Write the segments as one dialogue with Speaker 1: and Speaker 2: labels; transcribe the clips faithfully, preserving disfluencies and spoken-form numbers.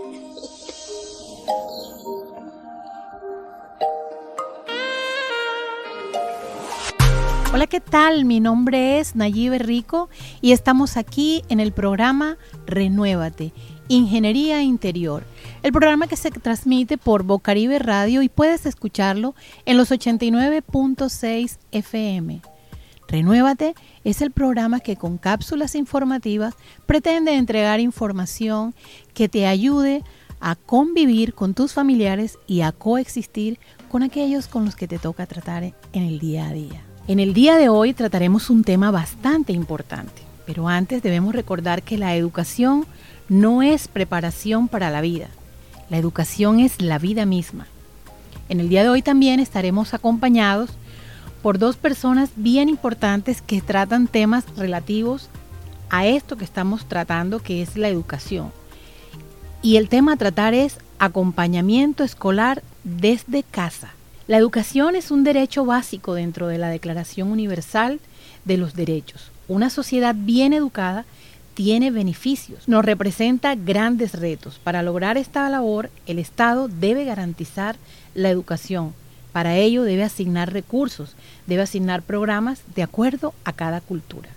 Speaker 1: Hola, ¿qué tal? Mi nombre es Nayibe Rico y estamos aquí en el programa Renuévate, Ingeniería Interior, el programa que se transmite por Bocaribe Radio y puedes escucharlo en los ochenta y nueve punto seis F M. Renuévate es el programa que con cápsulas informativas pretende entregar información que te ayude a convivir con tus familiares y a coexistir con aquellos con los que te toca tratar en el día a día. En el día de hoy trataremos un tema bastante importante, pero antes debemos recordar que la educación no es preparación para la vida. La educación es la vida misma. En el día de hoy también estaremos acompañados por dos personas bien importantes que tratan temas relativos a esto que estamos tratando, que es la educación. Y el tema a tratar es acompañamiento escolar desde casa. La educación es un derecho básico dentro de la Declaración Universal de los Derechos. Una sociedad bien educada tiene beneficios, nos representa grandes retos. Para lograr esta labor, el Estado debe garantizar la educación. Para ello debe asignar recursos, debe asignar programas de acuerdo a cada cultura.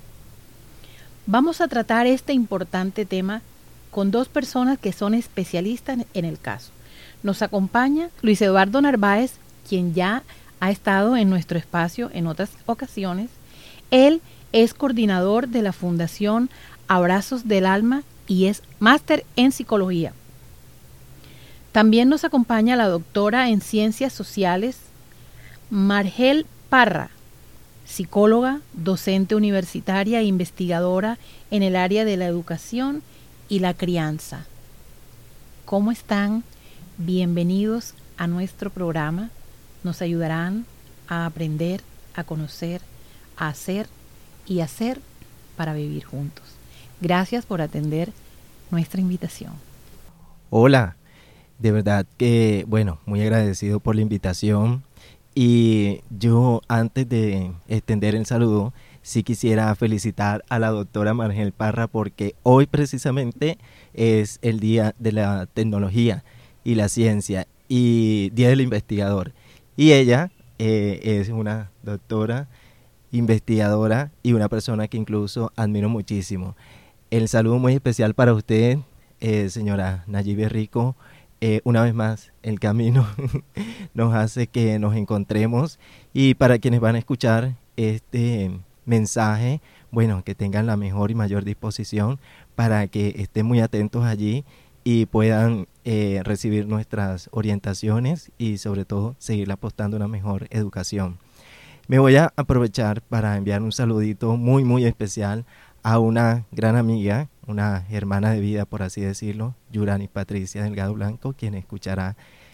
Speaker 1: Vamos a tratar este importante tema con dos personas que son especialistas en el caso. Nos acompaña Luis Eduardo Narváez, quien ya ha estado en nuestro espacio en otras ocasiones. Él es coordinador de la Fundación Abrazos del Alma y es máster en psicología. También nos acompaña la doctora en Ciencias Sociales, Margel Parra, psicóloga, docente universitaria e investigadora en el área de la educación y la crianza. ¿Cómo están? Bienvenidos a nuestro programa. Nos ayudarán a aprender, a conocer, a hacer y hacer para vivir juntos. Gracias por atender nuestra invitación.
Speaker 2: Hola, de verdad que, bueno, muy agradecido por la invitación. Y yo, antes de extender el saludo, sí quisiera felicitar a la doctora Margel Parra porque hoy precisamente es el Día de la Tecnología y la Ciencia y Día del Investigador. Y ella eh, es una doctora, investigadora y una persona que incluso admiro muchísimo. El saludo muy especial para usted, eh, señora Nayibe Rico. Eh, una vez más, el camino nos hace que nos encontremos. Y para quienes van a escuchar este mensaje, bueno, que tengan la mejor y mayor disposición para que estén muy atentos allí y puedan eh, recibir nuestras orientaciones y sobre todo seguir apostando a una mejor educación. Me voy a aprovechar para enviar un saludito muy muy especial a una gran amiga, una hermana de vida por así decirlo, Yurani Patricia Delgado Blanco, quien escuchará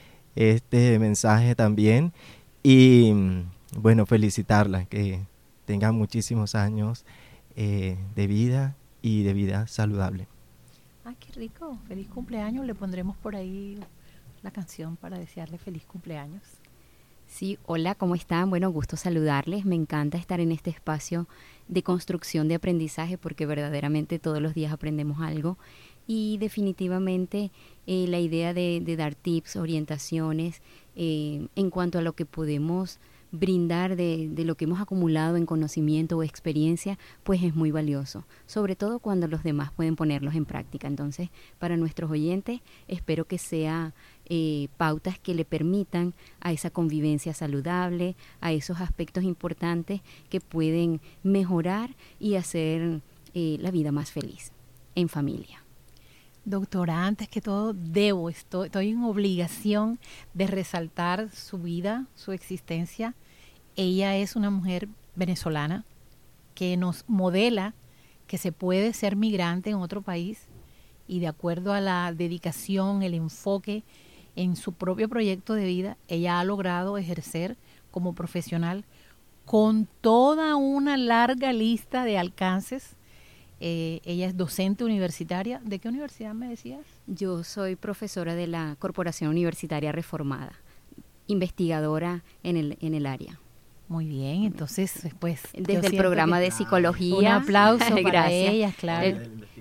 Speaker 2: este mensaje también. Y bueno, felicitarla, que tenga muchísimos años eh, de vida y de vida saludable.
Speaker 1: ¡Ay, qué rico! Feliz cumpleaños. Le pondremos por ahí la canción para desearle feliz cumpleaños.
Speaker 3: Sí, hola, ¿cómo están? Bueno, gusto saludarles. Me encanta estar en este espacio de construcción de aprendizaje porque verdaderamente todos los días aprendemos algo. Y definitivamente eh, la idea de, de dar tips, orientaciones eh, en cuanto a lo que podemos brindar de, de lo que hemos acumulado en conocimiento o experiencia, pues es muy valioso, sobre todo cuando los demás pueden ponerlos en práctica. Entonces, para nuestros oyentes, espero que sea eh, pautas que le permitan a esa convivencia saludable, a esos aspectos importantes que pueden mejorar y hacer eh, la vida más feliz en familia.
Speaker 1: Doctora, antes que todo, debo, estoy, estoy en obligación de resaltar su vida, su existencia. Ella es una mujer venezolana que nos modela que se puede ser migrante en otro país y de acuerdo a la dedicación, el enfoque en su propio proyecto de vida, ella ha logrado ejercer como profesional con toda una larga lista de alcances. Eh, ella es docente universitaria. ¿De qué universidad me decías?
Speaker 3: Yo soy profesora de la Corporación Universitaria Reformada, investigadora en el, en el área.
Speaker 1: Muy bien, entonces pues
Speaker 3: desde el programa de psicología.
Speaker 1: Un aplauso para
Speaker 3: Gracias.
Speaker 1: ellas, claro.
Speaker 3: El,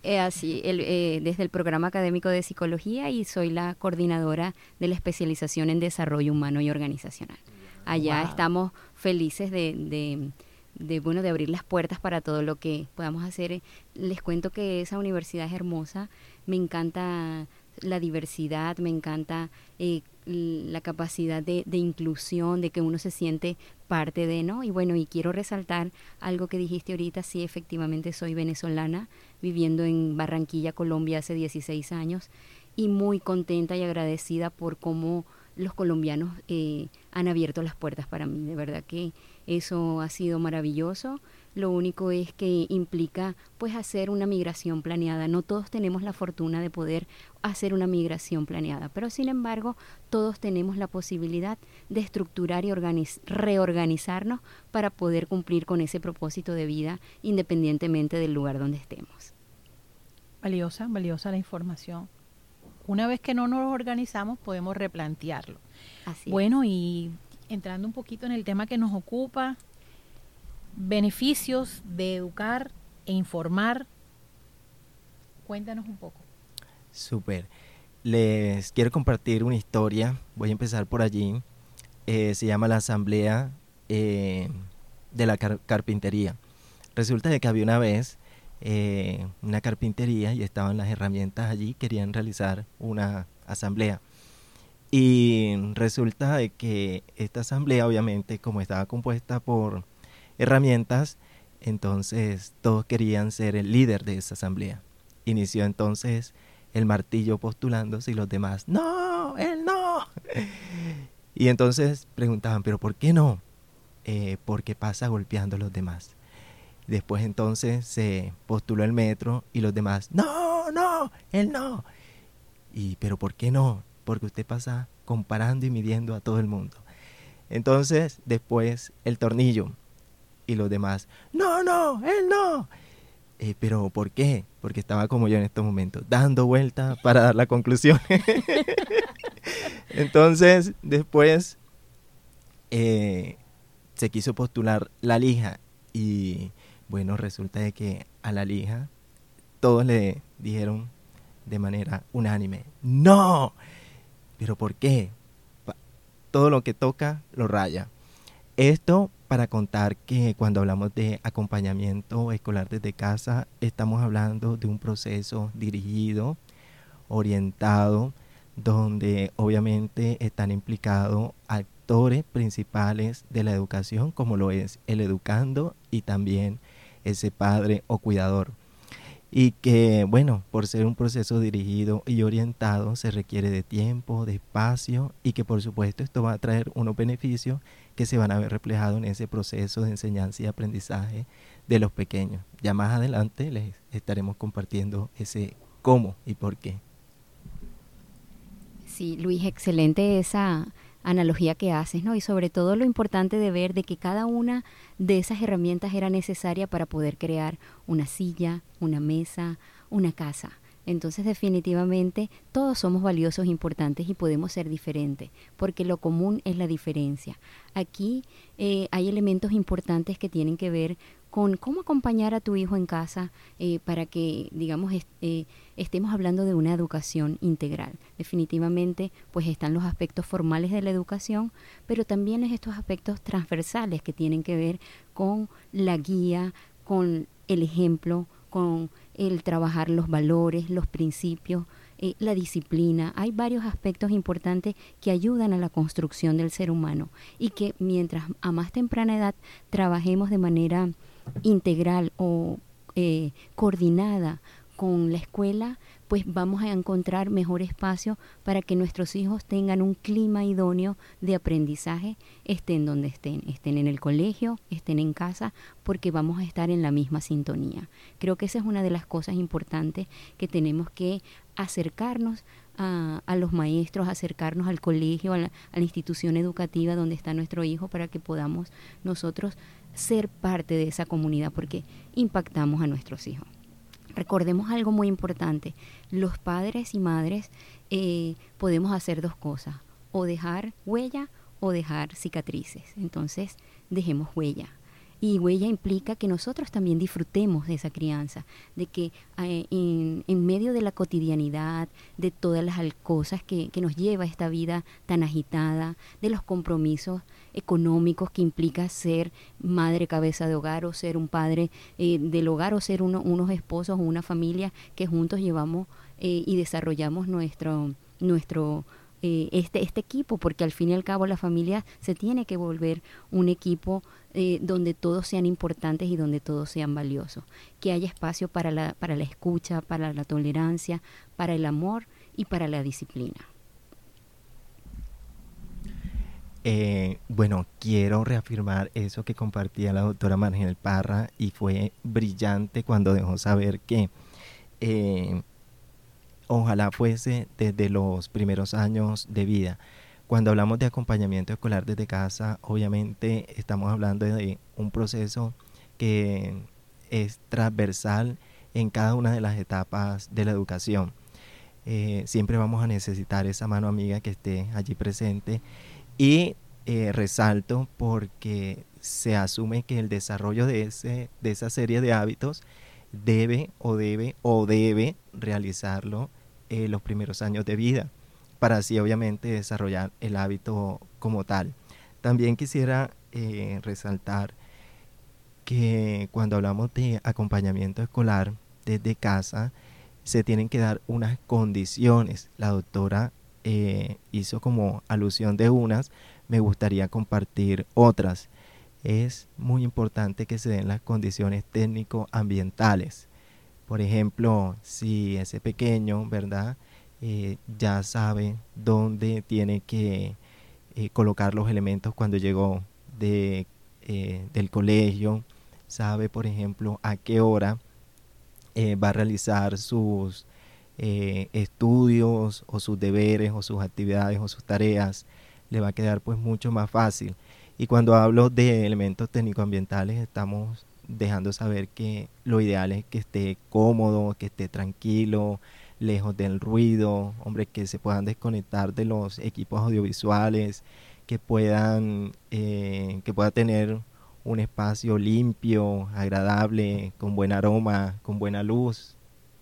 Speaker 3: Eh, así, el, eh, desde el programa académico de psicología y soy la coordinadora de la especialización en desarrollo humano y organizacional. Allá
Speaker 1: Wow.
Speaker 3: estamos felices de, de, de, bueno, de abrir las puertas para todo lo que podamos hacer. Les cuento que esa universidad es hermosa, me encanta la diversidad, me encanta eh, la capacidad de, de inclusión, de que uno se siente parte de, ¿no? Y bueno, y quiero resaltar algo que dijiste ahorita, sí, efectivamente soy venezolana, viviendo en Barranquilla, Colombia hace dieciséis años, y muy contenta y agradecida por cómo los colombianos eh, han abierto las puertas para mí. De verdad que eso ha sido maravilloso. Lo único es que implica pues hacer una migración planeada. No todos tenemos la fortuna de poder hacer una migración planeada, pero sin embargo todos tenemos la posibilidad de estructurar y organiz- reorganizarnos para poder cumplir con ese propósito de vida independientemente del lugar donde estemos.
Speaker 1: Valiosa, valiosa la información. Una vez que no nos organizamos, podemos replantearlo.
Speaker 3: Así
Speaker 1: Bueno,
Speaker 3: es.
Speaker 1: y entrando un poquito en el tema que nos ocupa, beneficios de educar e informar. Cuéntanos un poco.
Speaker 2: Súper. Les quiero compartir una historia. Voy a empezar por allí. Eh, se llama la Asamblea eh, de la car- Carpintería. Resulta de que había una vez eh, una carpintería y estaban las herramientas allí, querían realizar una asamblea. Y resulta de que esta asamblea, obviamente, como estaba compuesta por herramientas, entonces todos querían ser el líder de esa asamblea. Inició entonces el martillo postulándose y los demás, ¡no! ¡Él no! Y entonces preguntaban, ¿pero por qué no? Eh, porque pasa golpeando a los demás. Después entonces se postuló el metro y los demás, ¡no! ¡No! ¡Él no! Y, ¿pero por qué no? Porque usted pasa comparando y midiendo a todo el mundo. Entonces después el tornillo y los demás, ¡no! ¡No! ¡Él no! Eh, ¿Pero por qué? Porque estaba como yo en estos momentos, dando vuelta para dar la conclusión. Entonces, después eh, se quiso postular la lija y, bueno, resulta de que a la lija todos le dijeron de manera unánime, ¡no! ¿Pero por qué? Pa- Todo lo que toca lo raya. Esto para contar que cuando hablamos de acompañamiento escolar desde casa, estamos hablando de un proceso dirigido, orientado, donde obviamente están implicados actores principales de la educación, como lo es el educando y también ese padre o cuidador. Y que, bueno, por ser un proceso dirigido y orientado, se requiere de tiempo, de espacio, y que por supuesto esto va a traer unos beneficios que se van a ver reflejados en ese proceso de enseñanza y aprendizaje de los pequeños. Ya más adelante les estaremos compartiendo ese cómo y por qué.
Speaker 3: Sí, Luis, excelente esa analogía que haces, ¿no? Y sobre todo lo importante de ver de que cada una de esas herramientas era necesaria para poder crear una silla, una mesa, una casa. Entonces, definitivamente, todos somos valiosos, importantes y podemos ser diferentes, porque lo común es la diferencia. Aquí eh, hay elementos importantes que tienen que ver con cómo acompañar a tu hijo en casa eh, para que, digamos, est- eh, estemos hablando de una educación integral. Definitivamente, pues están los aspectos formales de la educación, pero también es estos aspectos transversales que tienen que ver con la guía, con el ejemplo, con el trabajar los valores, los principios, eh, la disciplina. Hay varios aspectos importantes que ayudan a la construcción del ser humano y que mientras a más temprana edad trabajemos de manera integral o eh, coordinada con la escuela, pues vamos a encontrar mejor espacio para que nuestros hijos tengan un clima idóneo de aprendizaje, estén donde estén, estén en el colegio, estén en casa, porque vamos a estar en la misma sintonía. Creo que esa es una de las cosas importantes que tenemos que acercarnos a, a los maestros, acercarnos al colegio, a la, a la institución educativa donde está nuestro hijo, para que podamos nosotros ser parte de esa comunidad, porque impactamos a nuestros hijos. Recordemos algo muy importante, los padres y madres eh, podemos hacer dos cosas, o dejar huella o dejar cicatrices. Entonces, dejemos huella. Y huella implica que nosotros también disfrutemos de esa crianza, de que eh, en, en medio de la cotidianidad, de todas las cosas que, que nos lleva esta vida tan agitada, de los compromisos económicos que implica ser madre cabeza de hogar o ser un padre eh, del hogar o ser uno, unos esposos o una familia que juntos llevamos eh, y desarrollamos nuestro, nuestro eh, este, este equipo, porque al fin y al cabo la familia se tiene que volver un equipo eh, donde todos sean importantes y donde todos sean valiosos, que haya espacio para la, para la escucha, para la tolerancia, para el amor y para la disciplina.
Speaker 2: Eh, bueno, quiero reafirmar eso que compartía la doctora Marginal Parra, y fue brillante cuando dejó saber que eh, ojalá fuese desde los primeros años de vida. Cuando hablamos de acompañamiento escolar desde casa, obviamente estamos hablando de un proceso que es transversal en cada una de las etapas de la educación. Eh, siempre vamos a necesitar esa mano amiga que esté allí presente. Y eh, resalto porque se asume que el desarrollo de, ese, de esa serie de hábitos debe o debe o debe realizarlo en eh, los primeros años de vida, para así obviamente desarrollar el hábito como tal. También quisiera eh, resaltar que cuando hablamos de acompañamiento escolar desde casa, se tienen que dar unas condiciones. La doctora Eh, hizo como alusión de unas, me gustaría compartir otras. Es muy importante que se den las condiciones técnico-ambientales. Por ejemplo, si ese pequeño, ¿verdad? Eh, ya sabe dónde tiene que eh, colocar los elementos cuando llegó de, eh, del colegio, sabe, por ejemplo, a qué hora eh, va a realizar sus Eh, estudios o sus deberes o sus actividades o sus tareas, le va a quedar pues mucho más fácil. Y cuando hablo de elementos técnico-ambientales, estamos dejando saber que lo ideal es que esté cómodo, que esté tranquilo, lejos del ruido, hombre, que se puedan desconectar de los equipos audiovisuales, que puedan eh, que pueda tener un espacio limpio, agradable, con buen aroma, con buena luz.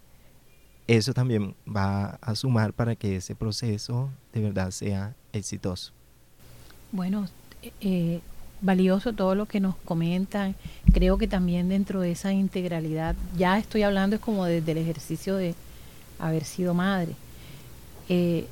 Speaker 2: Eso también va a sumar para que ese proceso de verdad sea exitoso.
Speaker 1: Bueno, eh, valioso todo lo que nos comentan. Creo que también dentro de esa integralidad, ya estoy hablando es como desde el ejercicio de haber sido madre. Eh,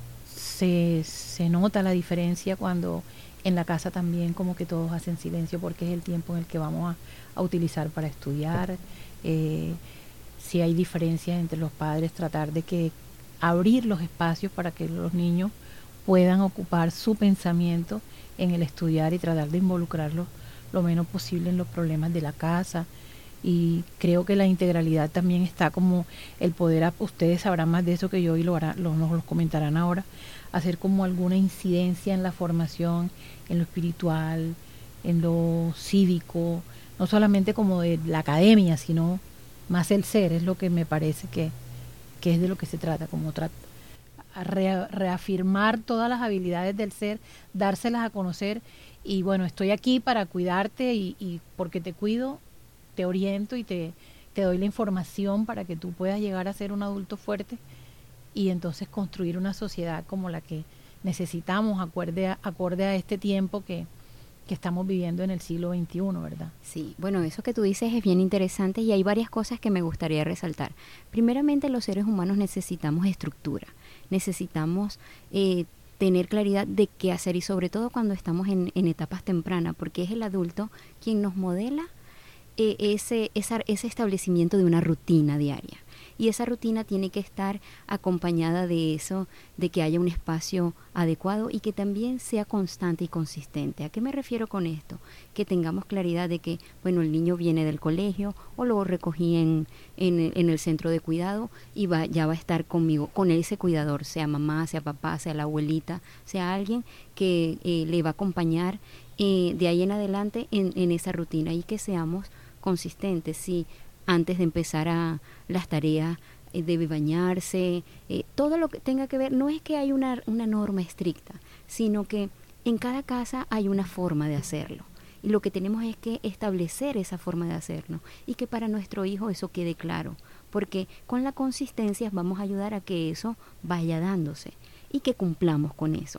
Speaker 1: se, se nota la diferencia cuando en la casa también como que todos hacen silencio, porque es el tiempo en el que vamos a, a utilizar para estudiar. Eh, si hay diferencias entre los padres, tratar de que abrir los espacios para que los niños puedan ocupar su pensamiento en el estudiar y tratar de involucrarlos lo menos posible en los problemas de la casa. Y creo que la integralidad también está como el poder, ustedes sabrán más de eso que yo y lo, hará, lo nos lo comentarán ahora, hacer como alguna incidencia en la formación, en lo espiritual, en lo cívico, no solamente como de la academia, sino más el ser. Es lo que me parece que, que es de lo que se trata, como tra re reafirmar todas las habilidades del ser, dárselas a conocer. Y bueno, estoy aquí para cuidarte y, y porque te cuido, te oriento y te, te doy la información para que tú puedas llegar a ser un adulto fuerte y entonces construir una sociedad como la que necesitamos, acorde a, acorde a este tiempo que que estamos viviendo en el siglo veintiuno, ¿verdad?
Speaker 3: Sí, bueno, eso que tú dices es bien interesante y hay varias cosas que me gustaría resaltar. Primeramente, los seres humanos necesitamos estructura, necesitamos eh, tener claridad de qué hacer y sobre todo cuando estamos en, en etapas tempranas, porque es el adulto quien nos modela eh, ese, esa, ese establecimiento de una rutina diaria. Y esa rutina tiene que estar acompañada de eso, de que haya un espacio adecuado y que también sea constante y consistente. ¿A qué me refiero con esto? Que tengamos claridad de que, bueno, el niño viene del colegio o lo recogí en, en, en el centro de cuidado y va, ya va a estar conmigo, con ese cuidador, sea mamá, sea papá, sea la abuelita, sea alguien que eh, le va a acompañar eh, de ahí en adelante en, en esa rutina y que seamos consistentes. Sí, antes de empezar a las tareas, eh, debe bañarse, eh, todo lo que tenga que ver, no es que hay una, una norma estricta, sino que en cada casa hay una forma de hacerlo Y lo que tenemos es que establecer esa forma de hacerlo y que para nuestro hijo eso quede claro, porque con la consistencia vamos a ayudar a que eso vaya dándose y que cumplamos con eso.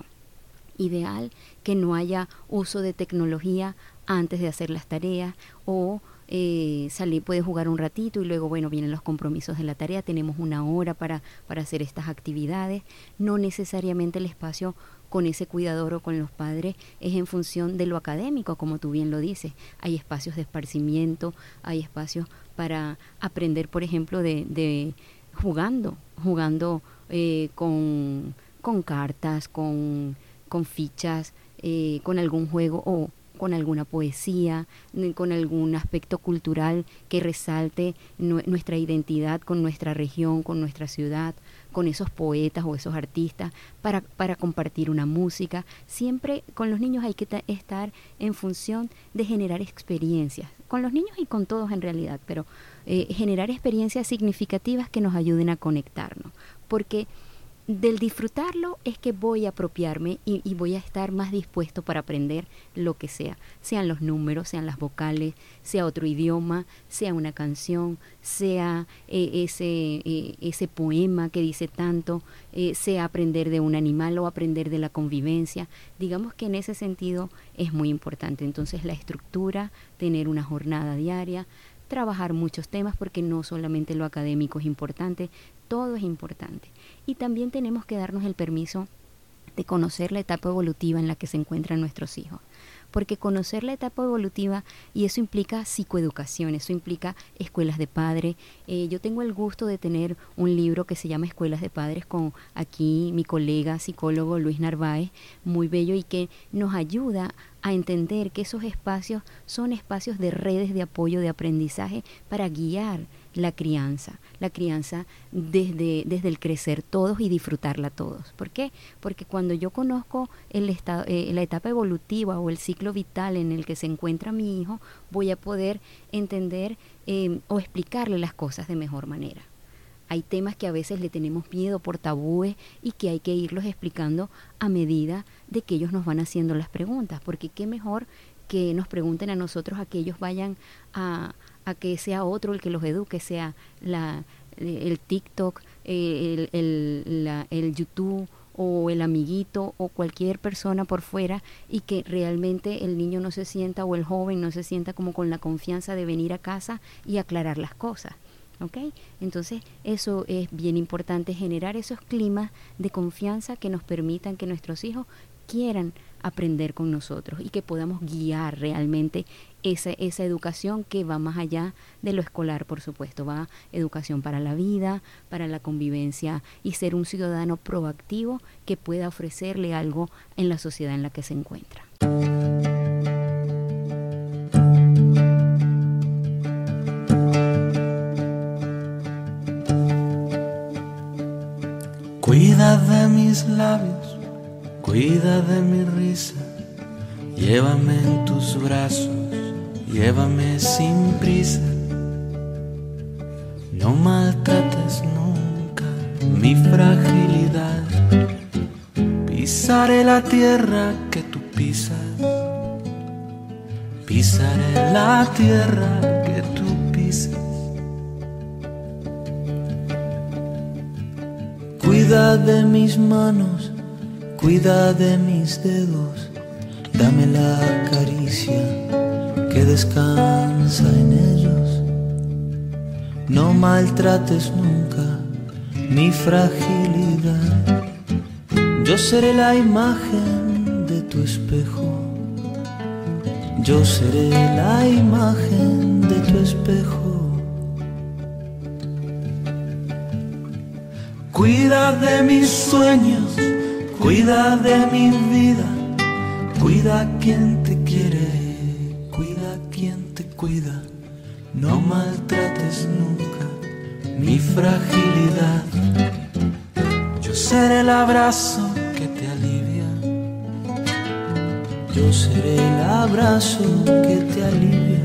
Speaker 3: Ideal que no haya uso de tecnología antes de hacer las tareas o eh, salir, puede jugar un ratito y luego, bueno, vienen los compromisos de la tarea, tenemos una hora para, para hacer estas actividades. No necesariamente el espacio con ese cuidador o con los padres es en función de lo académico, como tú bien lo dices. Hay espacios de esparcimiento, hay espacios para aprender, por ejemplo, de, de jugando, jugando eh, con, con cartas, con, con fichas, eh, con algún juego o con alguna poesía, con algún aspecto cultural que resalte nu- nuestra identidad con nuestra región, con nuestra ciudad, con esos poetas o esos artistas, para, para compartir una música. Siempre con los niños hay que ta- estar en función de generar experiencias, con los niños y con todos en realidad, pero eh, generar experiencias significativas que nos ayuden a conectarnos, porque del disfrutarlo es que voy a apropiarme y, y voy a estar más dispuesto para aprender lo que sea, sean los números, sean las vocales, sea otro idioma, sea una canción, sea eh, ese, eh, ese poema que dice tanto, eh, sea aprender de un animal o aprender de la convivencia. Digamos que en ese sentido es muy importante. Entonces la estructura, tener una jornada diaria, trabajar muchos temas, porque no solamente lo académico es importante, todo es importante. Y también tenemos que darnos el permiso de conocer la etapa evolutiva en la que se encuentran nuestros hijos. Porque conocer la etapa evolutiva, y eso implica psicoeducación, eso implica escuelas de padres. Eh, yo tengo el gusto de tener un libro que se llama Escuelas de Padres con aquí mi colega psicólogo Luis Narváez, muy bello, y que nos ayuda a entender que esos espacios son espacios de redes de apoyo, de aprendizaje para guiar la crianza, la crianza desde, desde el crecer todos y disfrutarla todos. ¿Por qué? Porque cuando yo conozco el estado, eh, la etapa evolutiva o el ciclo vital en el que se encuentra mi hijo, voy a poder entender eh, o explicarle las cosas de mejor manera. Hay temas que a veces le tenemos miedo por tabúes y que hay que irlos explicando a medida de que ellos nos van haciendo las preguntas, porque qué mejor que nos pregunten a nosotros, a que ellos vayan a, a que sea otro el que los eduque, sea la, el TikTok, el, el, la, el YouTube o el amiguito o cualquier persona por fuera, y que realmente el niño no se sienta o el joven no se sienta como con la confianza de venir a casa y aclarar las cosas. ¿Okay? Entonces eso es bien importante, generar esos climas de confianza que nos permitan que nuestros hijos quieran aprender con nosotros y que podamos guiar realmente esa, esa educación que va más allá de lo escolar, por supuesto, va educación para la vida, para la convivencia, y ser un ciudadano proactivo que pueda ofrecerle algo en la sociedad en la que se encuentra.
Speaker 4: Cuida de mis labios, cuida de mi risa, llévame en tus brazos, llévame sin prisa. No maltrates nunca mi fragilidad, pisaré la tierra que tú pisas, pisaré la tierra que tú pisas. Cuida de mis manos, cuida de mis dedos, dame la caricia que descansa en ellos. No maltrates nunca mi fragilidad, yo seré la imagen de tu espejo, yo seré la imagen de tu espejo. Cuida de mis sueños, cuida de mi vida, cuida a quien te quiere, cuida a quien te cuida. No maltrates nunca mi fragilidad, yo seré el abrazo que te alivia, yo seré el abrazo que te alivia.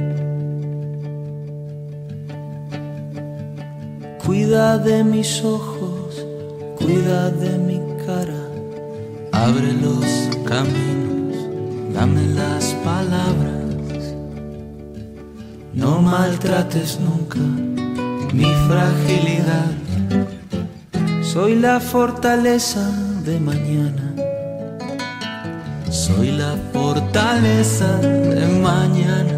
Speaker 4: Cuida de mis ojos, cuida de mi cara, abre los caminos dame las palabras, no maltrates nunca mi fragilidad. Soy la fortaleza de mañana, soy la fortaleza de mañana.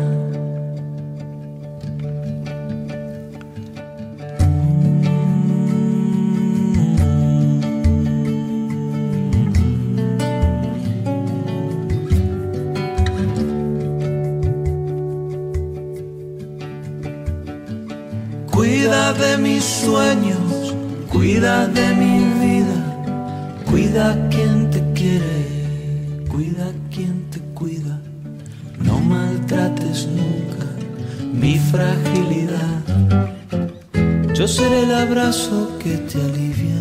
Speaker 4: Cuida de mis sueños, cuida de mi vida, cuida a quien te quiere, cuida a quien te cuida, no maltrates nunca mi fragilidad. Yo seré el abrazo que te alivia,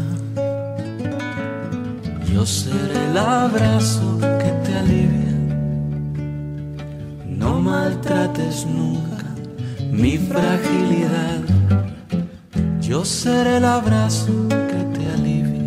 Speaker 4: yo seré el abrazo que te alivia, no maltrates nunca mi fragilidad. Yo seré el abrazo que te alivia.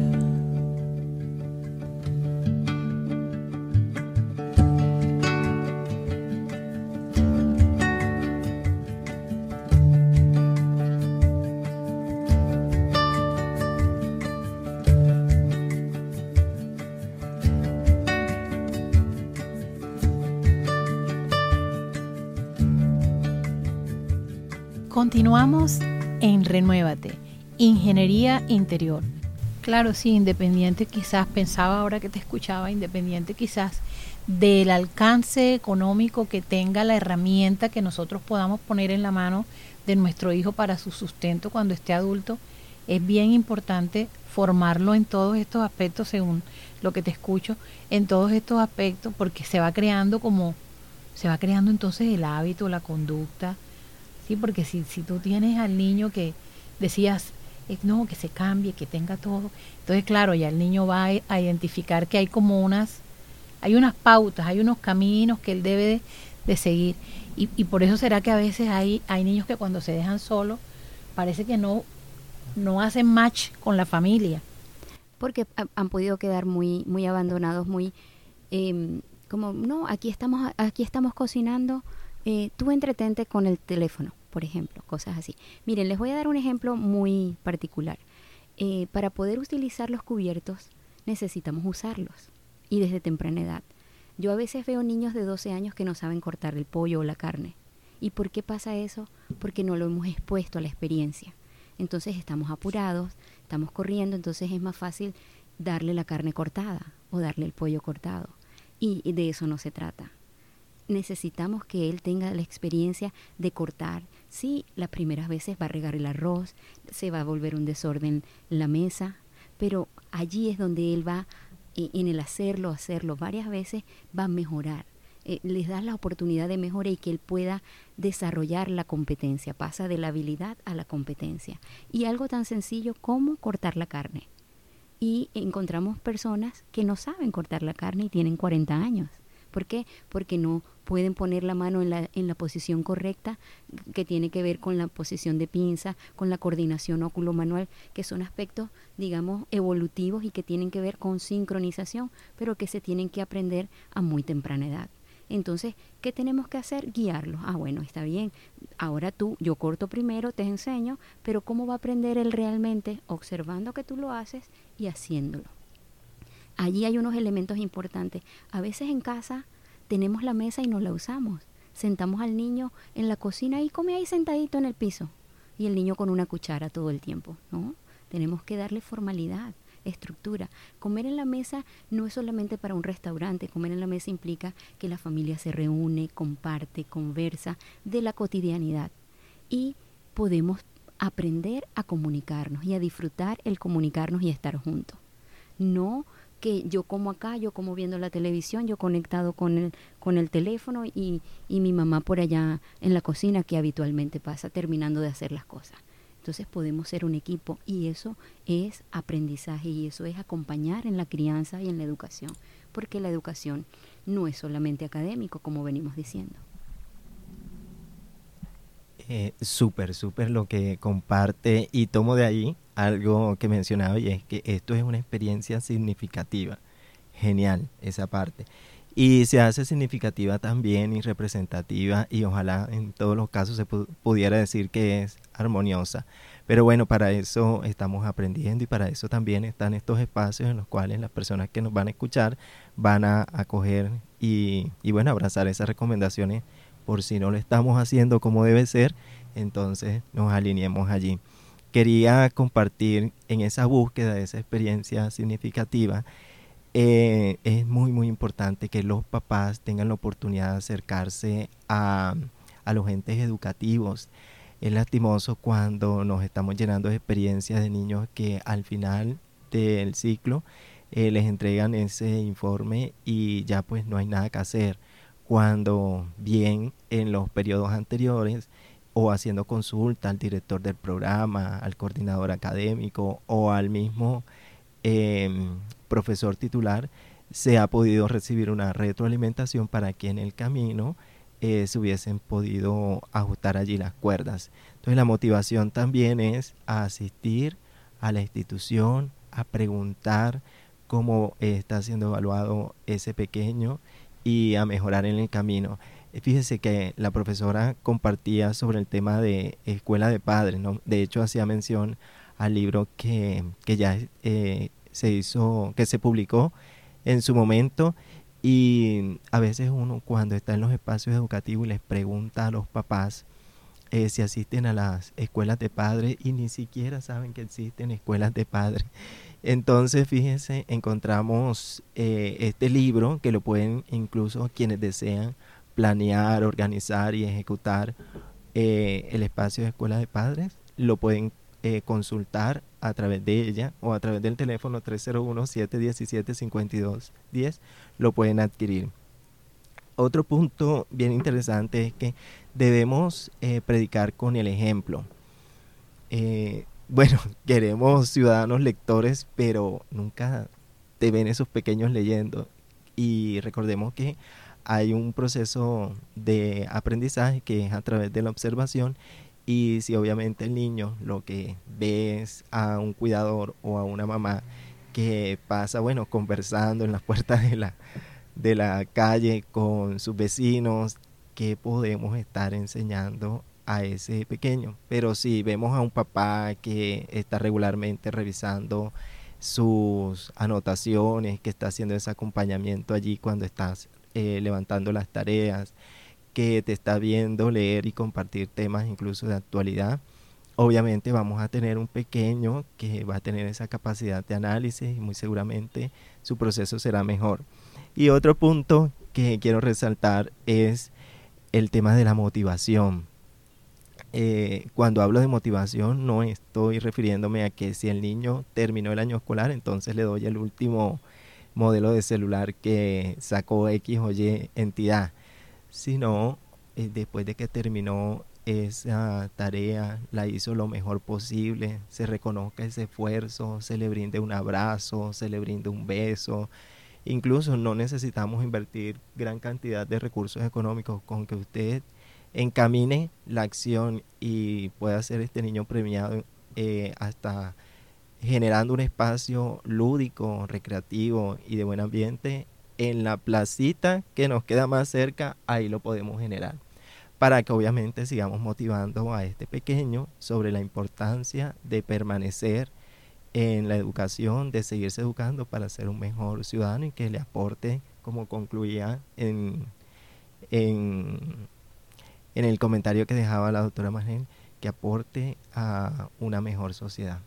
Speaker 1: Continuamos en Renuévate, Ingeniería Interior. Claro, sí, independiente quizás, pensaba ahora que te escuchaba, independiente quizás del alcance económico que tenga la herramienta que nosotros podamos poner en la mano de nuestro hijo para su sustento cuando esté adulto, es bien importante formarlo en todos estos aspectos, según lo que te escucho, en todos estos aspectos, porque se va creando como, se va creando entonces el hábito, la conducta. Sí, porque si, si tú tienes al niño que decías, eh, no, que se cambie, que tenga todo, entonces claro, ya el niño va a, a identificar que hay como unas, hay unas pautas, hay unos caminos que él debe de, de seguir. Y, y por eso será que a veces hay, hay niños que cuando se dejan solos, parece que no, no hacen match con la familia.
Speaker 3: Porque han podido quedar muy, muy abandonados, muy, eh, como, no, aquí estamos, aquí estamos cocinando, eh, tú entretente con el teléfono, por ejemplo, cosas así. Miren, les voy a dar un ejemplo muy particular. Eh, para poder utilizar los cubiertos necesitamos usarlos, y desde temprana edad. Yo a veces veo niños de doce años que no saben cortar el pollo o la carne. ¿Y por qué pasa eso? Porque no lo hemos expuesto a la experiencia. Entonces estamos apurados, estamos corriendo, entonces es más fácil darle la carne cortada o darle el pollo cortado. Y, y de eso no se trata. Necesitamos que él tenga la experiencia de cortar. Sí, las primeras veces va a regar el arroz, se va a volver un desorden la mesa, pero allí es donde él va, eh, en el hacerlo, hacerlo varias veces, va a mejorar. Eh, les das la oportunidad de mejora y que él pueda desarrollar la competencia. Pasa de la habilidad a la competencia. Y algo tan sencillo como cortar la carne. Y encontramos personas que no saben cortar la carne y tienen cuarenta años. ¿Por qué? Porque no pueden poner la mano en la, en la posición correcta, que tiene que ver con la posición de pinza, con la coordinación óculo-manual, que son aspectos, digamos, evolutivos y que tienen que ver con sincronización, pero que se tienen que aprender a muy temprana edad. Entonces, ¿qué tenemos que hacer? Guiarlos. Ah, bueno, está bien. Ahora tú, yo corto primero, te enseño, pero ¿cómo va a aprender él realmente? Observando que tú lo haces y haciéndolo. Allí hay unos elementos importantes. A veces en casa tenemos la mesa y no la usamos. Sentamos al niño en la cocina y come ahí sentadito en el piso. Y el niño con una cuchara todo el tiempo, ¿no? Tenemos que darle formalidad, estructura. Comer en la mesa no es solamente para un restaurante. Comer en la mesa implica que la familia se reúne, comparte, conversa de la cotidianidad. Y podemos aprender a comunicarnos y a disfrutar el comunicarnos y estar juntos. No que yo como acá, yo como viendo la televisión, yo conectado con el, con el teléfono y, y mi mamá por allá en la cocina, que habitualmente pasa terminando de hacer las cosas. Entonces podemos ser un equipo y eso es aprendizaje y eso es acompañar en la crianza y en la educación, porque la educación no es solamente académico, como venimos diciendo.
Speaker 2: Eh, súper, súper lo que comparte, y tomo de ahí algo que mencionaba, y es que esto es una experiencia significativa. Genial esa parte. y se hace significativa también y representativa, y ojalá en todos los casos se pu- pudiera decir que es armoniosa. Pero bueno, para eso estamos aprendiendo, y para eso también están estos espacios en los cuales las personas que nos van a escuchar van a acoger y, y bueno, abrazar esas recomendaciones. Por si no lo estamos haciendo como debe ser, entonces nos alineemos allí. Quería compartir en esa búsqueda de esa experiencia significativa. Eh, es muy muy importante que los papás tengan la oportunidad de acercarse a, a los entes educativos. Es lastimoso cuando nos estamos llenando de experiencias de niños que al final del ciclo eh, les entregan ese informe y ya pues no hay nada que hacer, cuando bien en los periodos anteriores, o haciendo consulta al director del programa, al coordinador académico o al mismo eh, profesor titular, se ha podido recibir una retroalimentación para que en el camino eh, se hubiesen podido ajustar allí las cuerdas. Entonces la motivación también es a asistir a la institución, a preguntar cómo está siendo evaluado ese pequeño y a mejorar en el camino. Fíjese que la profesora compartía sobre el tema de escuela de padres, ¿no? De hecho hacía mención al libro que, que ya eh, se hizo, que se publicó en su momento, y a veces uno cuando está en los espacios educativos y les pregunta a los papás eh, si asisten a las escuelas de padres, y ni siquiera saben que existen escuelas de padres. Entonces fíjense, encontramos eh, este libro que lo pueden incluso quienes desean planear, organizar y ejecutar eh, el espacio de escuela de padres, lo pueden eh, consultar a través de ella o a través del teléfono tres cero uno, siete uno siete, cinco dos uno cero, lo pueden adquirir. Otro punto bien interesante es que debemos eh, predicar con el ejemplo. Eh, bueno, queremos ciudadanos lectores, pero nunca te ven esos pequeños leyendo, y recordemos que hay un proceso de aprendizaje que es a través de la observación, y si obviamente el niño lo que ve es a un cuidador o a una mamá que pasa, bueno, conversando en las puertas de la, de la calle con sus vecinos, ¿qué podemos estar enseñando a ese pequeño? Pero si vemos a un papá que está regularmente revisando sus anotaciones, que está haciendo ese acompañamiento allí cuando estás Eh, levantando las tareas, que te está viendo leer y compartir temas incluso de actualidad, obviamente vamos a tener un pequeño que va a tener esa capacidad de análisis y muy seguramente su proceso será mejor. Y otro punto que quiero resaltar es el tema de la motivación. Eh, cuando hablo de motivación no estoy refiriéndome a que si el niño terminó el año escolar entonces le doy el último modelo de celular que sacó X o Y entidad, sino eh, después de que terminó esa tarea, la hizo lo mejor posible, se reconozca ese esfuerzo, se le brinde un abrazo, se le brinde un beso. Incluso no necesitamos invertir gran cantidad de recursos económicos, con que usted encamine la acción y pueda ser este niño premiado eh, hasta generando un espacio lúdico, recreativo y de buen ambiente en la placita que nos queda más cerca. Ahí lo podemos generar, para que obviamente sigamos motivando a este pequeño sobre la importancia de permanecer en la educación, de seguirse educando para ser un mejor ciudadano, y que le aporte, como concluía en, en, en el comentario que dejaba la doctora Magel, que aporte a una mejor sociedad.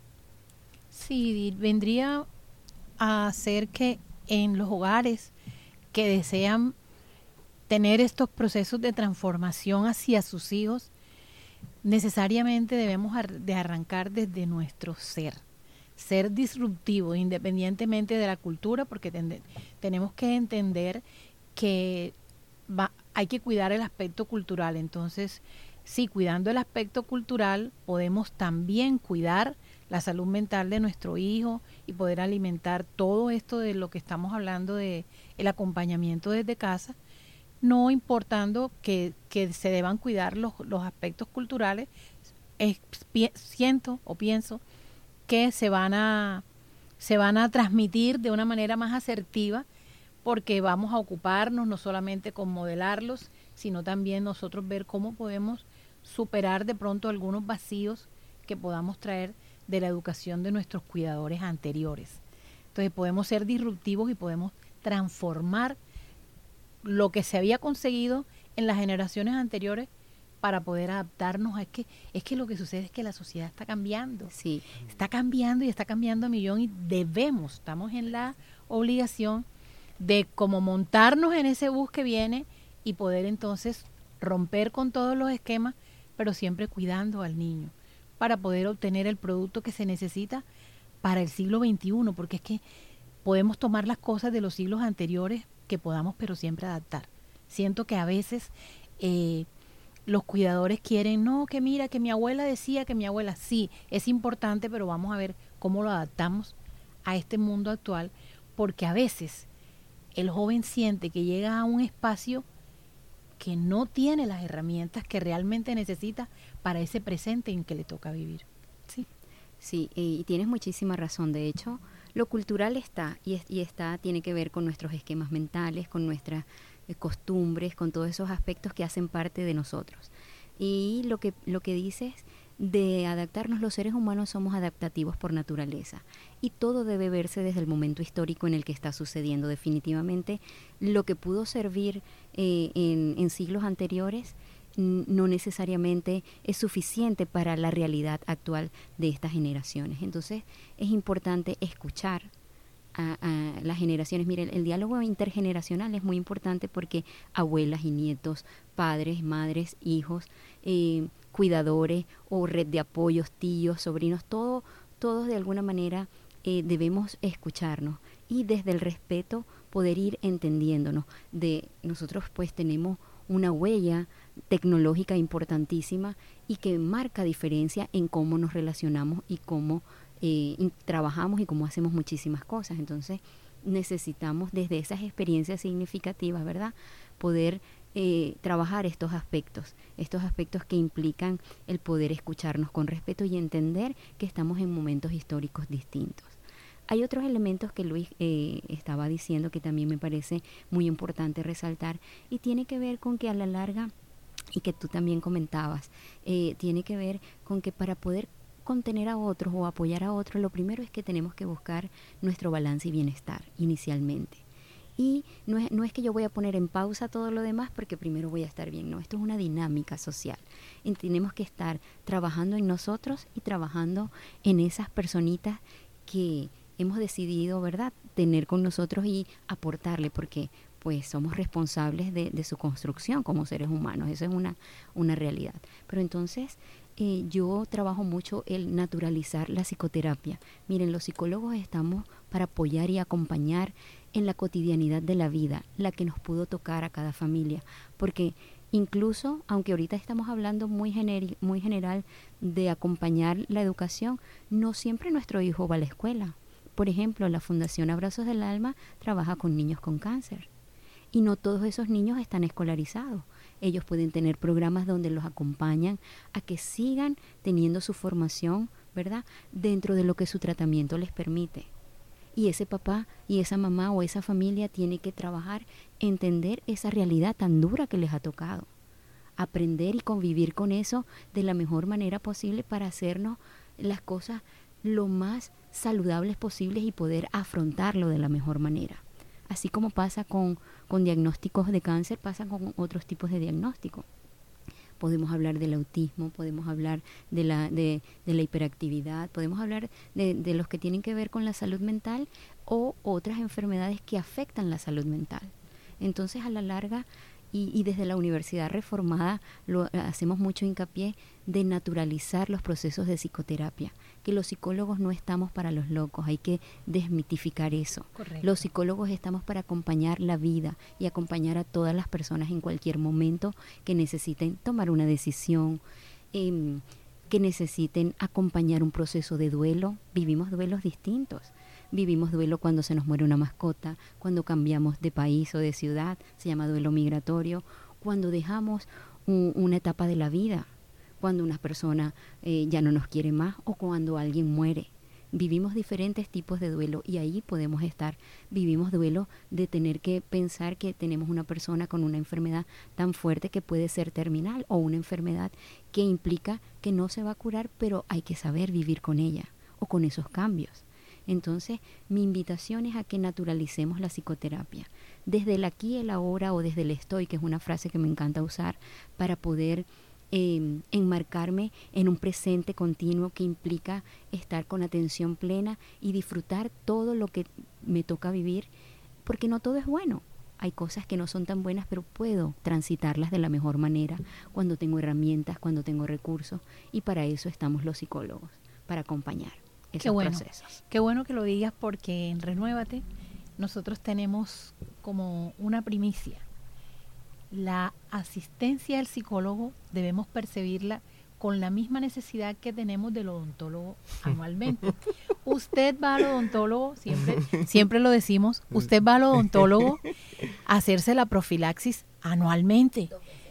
Speaker 1: Sí, vendría a hacer que en los hogares que desean tener estos procesos de transformación hacia sus hijos, necesariamente debemos ar- de arrancar desde nuestro ser, ser disruptivo independientemente de la cultura, porque ten- tenemos que entender que va, hay que cuidar el aspecto cultural. Entonces, sí, cuidando el aspecto cultural podemos también cuidar la salud mental de nuestro hijo y poder alimentar todo esto de lo que estamos hablando de el acompañamiento desde casa, no importando que, que se deban cuidar los, los aspectos culturales. Es, pi, siento o pienso que se van a se van a transmitir de una manera más asertiva, porque vamos a ocuparnos no solamente con modelarlos, sino también nosotros ver cómo podemos superar de pronto algunos vacíos que podamos traer de la educación de nuestros cuidadores anteriores. Entonces podemos ser disruptivos y podemos transformar lo que se había conseguido en las generaciones anteriores para poder adaptarnos. Es que, es que lo que sucede es que la sociedad está cambiando.
Speaker 3: Sí.
Speaker 1: Está cambiando y está cambiando a millón y debemos, estamos en la obligación de como montarnos en ese bus que viene y poder entonces romper con todos los esquemas, pero siempre cuidando al niño para poder obtener el producto que se necesita para el siglo veintiuno, porque es que podemos tomar las cosas de los siglos anteriores que podamos, pero siempre adaptar. Siento que a veces eh, los cuidadores quieren, no, que mira, que mi abuela decía, que mi abuela, sí, es importante, pero vamos a ver cómo lo adaptamos a este mundo actual, porque a veces el joven siente que llega a un espacio que no tiene las herramientas que realmente necesita para ese presente en que le toca vivir. Sí,
Speaker 3: sí, y tienes muchísima razón. De hecho, lo cultural está, y, es, y está, tiene que ver con nuestros esquemas mentales, con nuestras eh, costumbres, con todos esos aspectos que hacen parte de nosotros. Y lo que, lo que dices de adaptarnos, los seres humanos somos adaptativos por naturaleza y todo debe verse desde el momento histórico en el que está sucediendo. Definitivamente lo que pudo servir eh, en, en siglos anteriores n- no necesariamente es suficiente para la realidad actual de estas generaciones. Entonces es importante escuchar a, a las generaciones. Miren, el, el diálogo intergeneracional es muy importante porque abuelas y nietos, padres, madres, hijos, eh, cuidadores o red de apoyos, tíos, sobrinos, todo, todos de alguna manera eh, debemos escucharnos y desde el respeto poder ir entendiéndonos. De nosotros pues tenemos una huella tecnológica importantísima y que marca diferencia en cómo nos relacionamos y cómo eh, trabajamos y cómo hacemos muchísimas cosas. Entonces necesitamos desde esas experiencias significativas, ¿verdad?, poder Eh, trabajar estos aspectos, estos aspectos que implican el poder escucharnos con respeto y entender que estamos en momentos históricos distintos. Hay otros elementos que Luis eh, estaba diciendo que también me parece muy importante resaltar y tiene que ver con que a la larga, y que tú también comentabas, eh, tiene que ver con que para poder contener a otros o apoyar a otros, lo primero es que tenemos que buscar nuestro balance y bienestar inicialmente. Y no es, no es que yo voy a poner en pausa todo lo demás porque primero voy a estar bien, no, esto es una dinámica social. Y tenemos que estar trabajando en nosotros y trabajando en esas personitas que hemos decidido, ¿verdad?, tener con nosotros y aportarle, porque pues somos responsables de, de su construcción como seres humanos, eso es una, una realidad. Pero entonces eh, yo trabajo mucho el naturalizar la psicoterapia. Miren, los psicólogos estamos para apoyar y acompañar en la cotidianidad de la vida, la que nos pudo tocar a cada familia, porque incluso, aunque ahorita estamos hablando muy, generi- muy general de acompañar la educación, no siempre nuestro hijo va a la escuela. Por ejemplo, la Fundación Abrazos del Alma trabaja con niños con cáncer y no todos esos niños están escolarizados. Ellos pueden tener programas donde los acompañan a que sigan teniendo su formación, ¿verdad?, dentro de lo que su tratamiento les permite. Y ese papá y esa mamá o esa familia tiene que trabajar, entender esa realidad tan dura que les ha tocado, aprender y convivir con eso de la mejor manera posible para hacernos las cosas lo más saludables posibles y poder afrontarlo de la mejor manera. Así como pasa con, con diagnósticos de cáncer, pasa con otros tipos de diagnósticos. Podemos hablar del autismo, podemos hablar de la, de, de la hiperactividad, podemos hablar de, de los que tienen que ver con la salud mental o otras enfermedades que afectan la salud mental. Entonces, a la larga, y, y desde la Universidad Reformada lo, hacemos mucho hincapié de naturalizar los procesos de psicoterapia, que los psicólogos no estamos para los locos, hay que desmitificar eso.
Speaker 1: Correcto.
Speaker 3: Los psicólogos estamos para acompañar la vida y acompañar a todas las personas en cualquier momento que necesiten tomar una decisión, eh, que necesiten acompañar un proceso de duelo. Vivimos duelos distintos. Vivimos duelo cuando se nos muere una mascota, cuando cambiamos de país o de ciudad, se llama duelo migratorio, cuando dejamos un, una etapa de la vida, cuando una persona eh, ya no nos quiere más o cuando alguien muere. vivimos diferentes tipos de duelo y ahí podemos estar. Vivimos duelo de tener que pensar que tenemos una persona con una enfermedad tan fuerte que puede ser terminal o una enfermedad que implica que no se va a curar, pero hay que saber vivir con ella o con esos cambios. Entonces, mi invitación es a que naturalicemos la psicoterapia, desde el aquí, el ahora o desde el estoy, que es una frase que me encanta usar para poder eh, enmarcarme en un presente continuo que implica estar con atención plena y disfrutar todo lo que me toca vivir, porque no todo es bueno. Hay cosas que no son tan buenas, pero puedo transitarlas de la mejor manera cuando tengo herramientas, cuando tengo recursos, y para eso estamos los psicólogos, para acompañar esos
Speaker 1: Qué bueno,
Speaker 3: procesos.
Speaker 1: Qué bueno que lo digas, porque en Renuévate nosotros tenemos como una primicia. La asistencia al psicólogo debemos percibirla con la misma necesidad que tenemos del odontólogo anualmente. Usted va al odontólogo, siempre, siempre lo decimos, usted va al odontólogo a hacerse la profilaxis anualmente,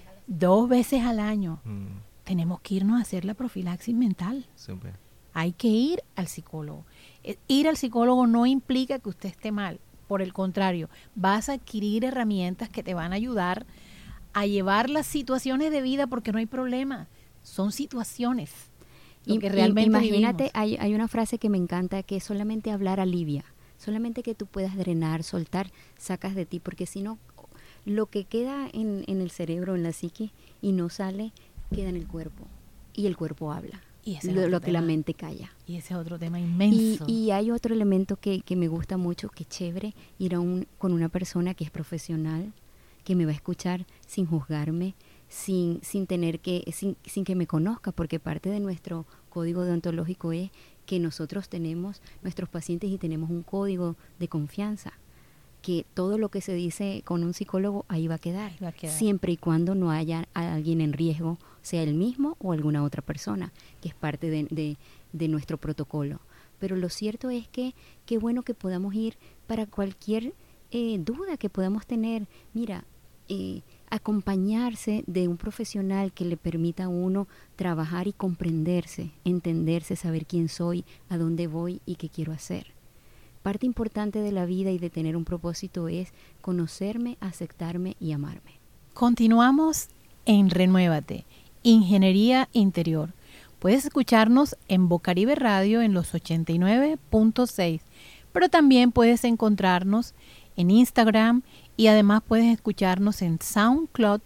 Speaker 1: dos veces al año. Mm. Tenemos que irnos a hacer la profilaxis mental.
Speaker 2: Súper.
Speaker 1: Hay que ir al psicólogo. Ir al psicólogo no implica que usted esté mal. Por el contrario, vas a adquirir herramientas que te van a ayudar a llevar las situaciones de vida, porque no hay problema. Son situaciones. Lo
Speaker 3: y,
Speaker 1: que realmente
Speaker 3: imagínate, hay, hay una frase que me encanta, que solamente hablar alivia. Solamente que tú puedas drenar, soltar, sacas de ti, porque si no, lo que queda en, en el cerebro, en la psique, y no sale, queda en el cuerpo. Y el cuerpo habla. Y ese lo, lo que la mente calla.
Speaker 1: Y ese es otro tema inmenso.
Speaker 3: Y, y hay otro elemento que, que me gusta mucho, que es chévere, ir a un, con una persona que es profesional, que me va a escuchar sin juzgarme, sin, sin tener que, sin, sin que me conozca, porque parte de nuestro código deontológico es que nosotros tenemos nuestros pacientes y tenemos un código de confianza, que todo lo que se dice con un psicólogo ahí va a quedar,
Speaker 1: va a quedar. Siempre
Speaker 3: y cuando no haya a alguien en riesgo, sea él mismo o alguna otra persona, que es parte de, de, de nuestro protocolo. Pero lo cierto es que qué bueno que podamos ir para cualquier eh, duda que podamos tener. Mira, eh, acompañarse de un profesional que le permita a uno trabajar y comprenderse, entenderse, saber quién soy, a dónde voy y qué quiero hacer. Parte importante de la vida y de tener un propósito es conocerme, aceptarme y amarme.
Speaker 1: Continuamos en Renuévate, Ingeniería Interior. Puedes escucharnos en Bocaribe Radio en los ochenta y nueve punto seis, pero también puedes encontrarnos en Instagram y además puedes escucharnos en SoundCloud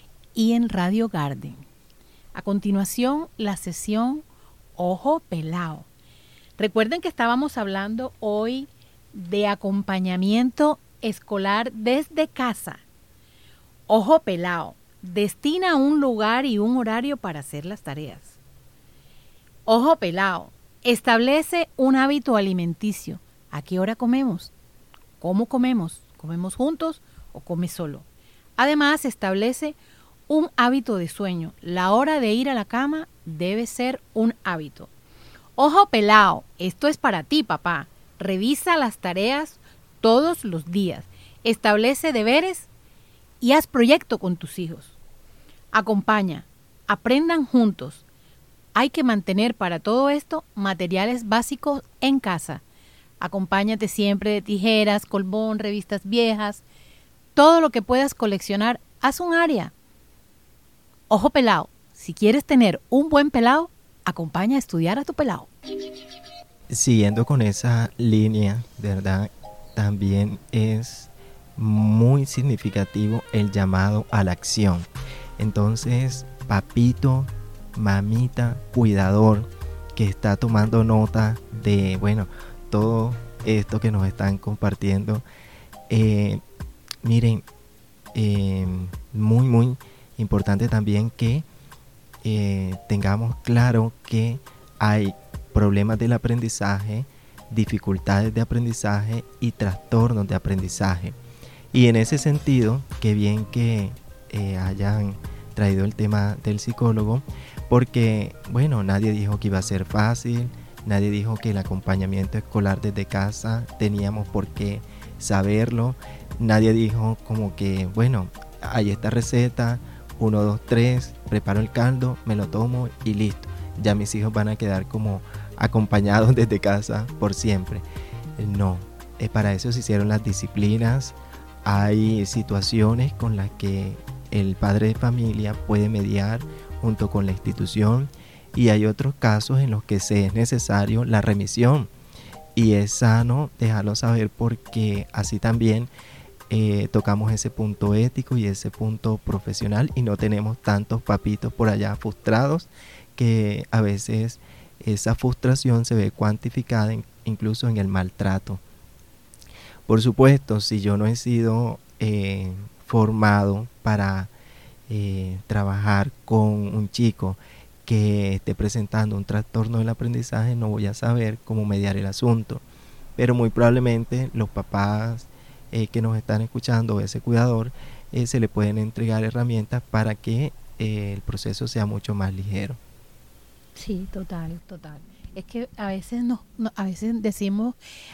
Speaker 1: y en Radio Garden. A continuación, la sesión Ojo Pelao. Recuerden que estábamos hablando hoy de acompañamiento escolar desde casa. Ojo pelao, destina un lugar y un horario para hacer las tareas. Ojo pelao, establece un hábito alimenticio. ¿A qué hora comemos? ¿Cómo comemos? ¿Comemos juntos o comes solo? Además, establece un hábito de sueño. La hora de ir a la cama debe ser un hábito. Ojo pelao, esto es para ti, papá. Revisa las tareas todos los días. Establece deberes y haz proyecto con tus hijos. Acompaña, aprendan juntos. Hay que mantener para todo esto materiales básicos en casa. Acompáñate siempre de tijeras, colbón, revistas viejas. Todo lo que puedas coleccionar, haz un área. Ojo pelao, si quieres tener un buen pelao, acompaña a estudiar a tu pelao.
Speaker 2: Siguiendo con esa línea, de verdad, también es muy significativo el llamado a la acción. Entonces, papito, mamita, cuidador, que está tomando nota de, bueno, todo esto que nos están compartiendo, eh, miren, eh, muy, muy importante también que Eh, tengamos claro que hay problemas del aprendizaje, dificultades de aprendizaje y trastornos de aprendizaje. Y en ese sentido, qué bien que eh, hayan traído el tema del psicólogo, porque, bueno, nadie dijo que iba a ser fácil, nadie dijo que el acompañamiento escolar desde casa teníamos por qué saberlo, nadie dijo como que, bueno, hay esta receta, uno, dos, tres, preparo el caldo, me lo tomo y listo. Ya mis hijos van a quedar como acompañados desde casa por siempre. No, eh, para eso se hicieron las disciplinas. Hay situaciones con las que el padre de familia puede mediar junto con la institución, y hay otros casos en los que se es necesario la remisión, y es sano dejarlo saber, porque así también eh, tocamos ese punto ético y ese punto profesional, y no tenemos tantos papitos por allá frustrados, que a veces esa frustración se ve cuantificada en, incluso en el maltrato. Por supuesto, si yo no he sido eh, formado para eh, trabajar con un chico que esté presentando un trastorno del aprendizaje, no voy a saber cómo mediar el asunto. Pero muy probablemente los papás eh, que nos están escuchando, ese cuidador, eh, se le pueden entregar herramientas para que eh, el proceso sea mucho más ligero.
Speaker 1: Sí, total, total. Es que a veces nos, no, a veces decimos,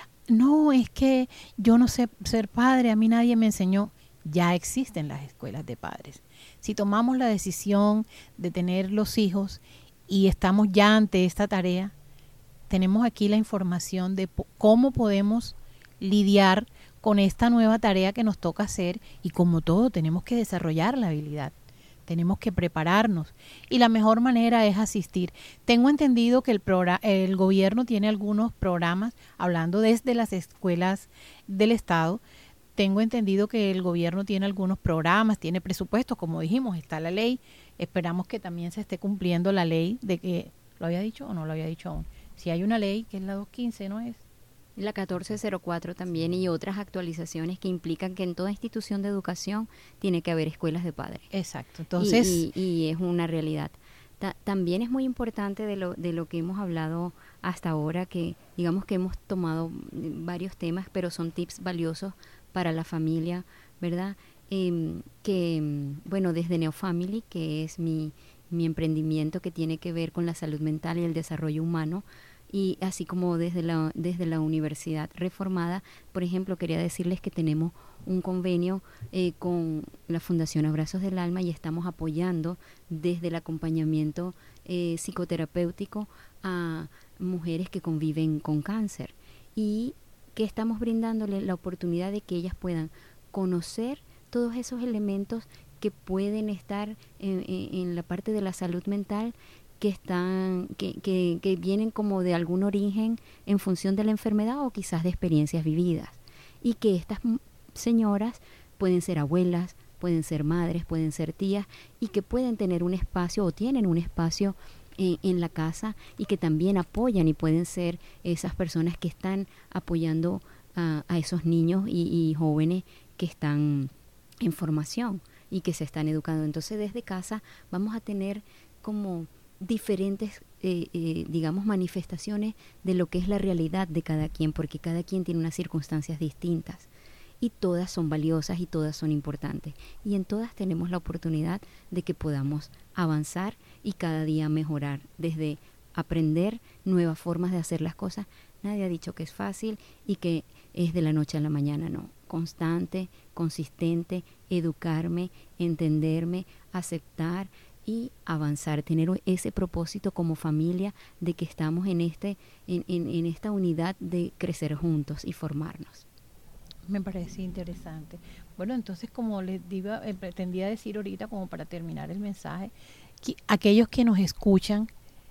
Speaker 1: no, es que yo no sé ser padre, a mí nadie me enseñó. Ya existen las escuelas de padres. Si tomamos la decisión de tener los hijos y estamos ya ante esta tarea, tenemos aquí la información de po- cómo podemos lidiar con esta nueva tarea que nos toca hacer, y como todo tenemos que desarrollar la habilidad. Tenemos que prepararnos, y la mejor manera es asistir. Tengo entendido que el, programa, el gobierno tiene algunos programas, hablando desde las escuelas del Estado. Tengo entendido que el gobierno tiene algunos programas, tiene presupuestos, como dijimos, está la ley. Esperamos que también se esté cumpliendo la ley de que, ¿lo había dicho o no lo había dicho aún? Si hay una ley, que es la doscientos quince, ¿no es?
Speaker 3: La catorce cero cuatro también, y otras actualizaciones que implican que en toda institución de educación tiene que haber escuelas de padres.
Speaker 1: Exacto, entonces...
Speaker 3: Y, y, y es una realidad. Ta- también es muy importante de lo, de lo que hemos hablado hasta ahora, que digamos que hemos tomado varios temas, pero son tips valiosos para la familia, ¿verdad? Eh, que, bueno, desde Neofamily, que es mi, mi emprendimiento que tiene que ver con la salud mental y el desarrollo humano, y así como desde la, desde la Universidad Reformada, por ejemplo, quería decirles que tenemos un convenio eh, con la Fundación Abrazos del Alma, y estamos apoyando desde el acompañamiento eh, psicoterapéutico a mujeres que conviven con cáncer, y que estamos brindándole la oportunidad de que ellas puedan conocer todos esos elementos que pueden estar en, en, en la parte de la salud mental, que están, que, que, que vienen como de algún origen en función de la enfermedad o quizás de experiencias vividas, y que estas señoras pueden ser abuelas, pueden ser madres, pueden ser tías, y que pueden tener un espacio o tienen un espacio en, en la casa, y que también apoyan y pueden ser esas personas que están apoyando a, a esos niños y, y jóvenes que están en formación y que se están educando. Entonces desde casa vamos a tener como diferentes, eh, eh, digamos, manifestaciones de lo que es la realidad de cada quien, porque cada quien tiene unas circunstancias distintas, y todas son valiosas y todas son importantes, y en todas tenemos la oportunidad de que podamos avanzar y cada día mejorar, desde aprender nuevas formas de hacer las cosas. Nadie ha dicho que es fácil y que es de la noche a la mañana, no. Constante, consistente, educarme, entenderme, aceptar y avanzar, tener ese propósito como familia de que estamos en este en, en, en esta unidad de crecer juntos y formarnos.
Speaker 1: Me parece interesante. Bueno, entonces, como les digo, eh, pretendía decir ahorita, como para terminar el mensaje, que aquellos que nos escuchan,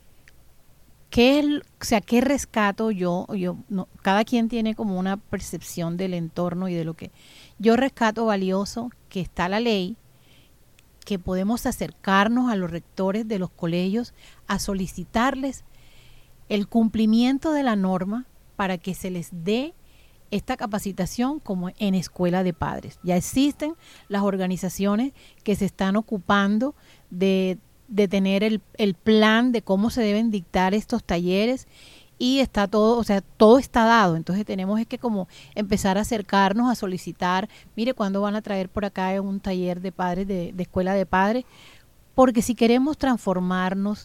Speaker 1: ¿qué es, o sea, qué rescato yo? yo no, cada quien tiene como una percepción del entorno y de lo que yo rescato valioso, que está la ley, que podemos acercarnos a los rectores de los colegios a solicitarles el cumplimiento de la norma para que se les dé esta capacitación como en escuela de padres. Ya existen las organizaciones que se están ocupando de, de tener el, el plan de cómo se deben dictar estos talleres, y está todo, o sea, todo está dado. Entonces tenemos es que como empezar a acercarnos a solicitar, mire, ¿cuándo van a traer por acá un taller de padres, de, de escuela de padres? Porque si queremos transformarnos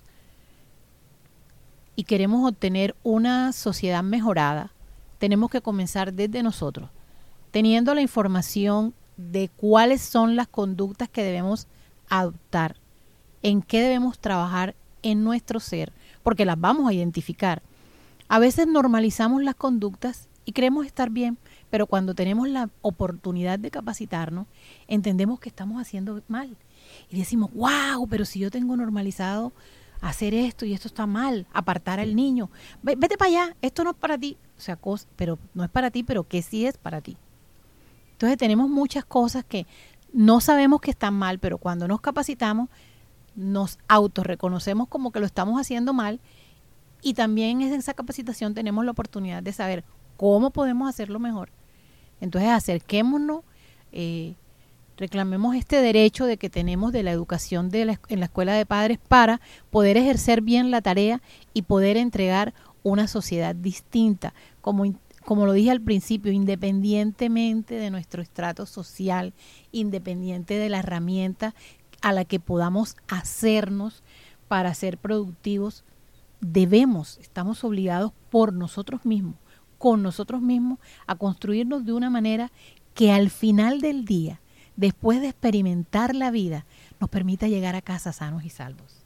Speaker 1: y queremos obtener una sociedad mejorada, tenemos que comenzar desde nosotros, teniendo la información de cuáles son las conductas que debemos adoptar, en qué debemos trabajar en nuestro ser, porque las vamos a identificar. A veces normalizamos las conductas y creemos estar bien, pero cuando tenemos la oportunidad de capacitarnos, entendemos que estamos haciendo mal. Y decimos, wow, pero si yo tengo normalizado hacer esto y esto está mal, apartar al niño, vete para allá, esto no es para ti, o sea, cosa, pero no es para ti, pero que sí es para ti. Entonces tenemos muchas cosas que no sabemos que están mal, pero cuando nos capacitamos, nos autorreconocemos como que lo estamos haciendo mal, y también en esa capacitación tenemos la oportunidad de saber cómo podemos hacerlo mejor. Entonces acerquémonos, eh, reclamemos este derecho de que tenemos de la educación de la, en la escuela de padres para poder ejercer bien la tarea y poder entregar una sociedad distinta, como, como lo dije al principio, independientemente de nuestro estrato social, independiente de la herramienta a la que podamos hacernos para ser productivos. Debemos, estamos obligados por nosotros mismos, con nosotros mismos, a construirnos de una manera que al final del día, después de experimentar la vida, nos permita llegar a casa sanos y salvos.